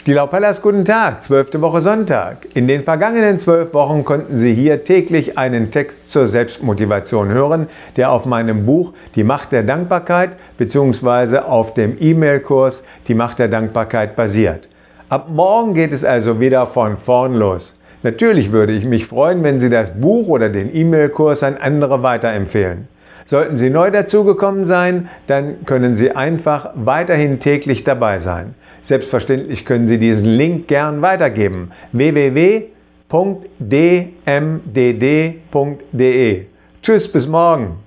Die Lauperlas, guten Tag, 12. Woche Sonntag. In den vergangenen 12 Wochen konnten Sie hier täglich einen Text zur Selbstmotivation hören, der auf meinem Buch Die Macht der Dankbarkeit bzw. auf dem E-Mail-Kurs Die Macht der Dankbarkeit basiert. Ab morgen geht es also wieder von vorn los. Natürlich würde ich mich freuen, wenn Sie das Buch oder den E-Mail-Kurs an andere weiterempfehlen. Sollten Sie neu dazugekommen sein, dann können Sie einfach weiterhin täglich dabei sein. Selbstverständlich können Sie diesen Link gern weitergeben. www.dmdd.de. Tschüss, bis morgen.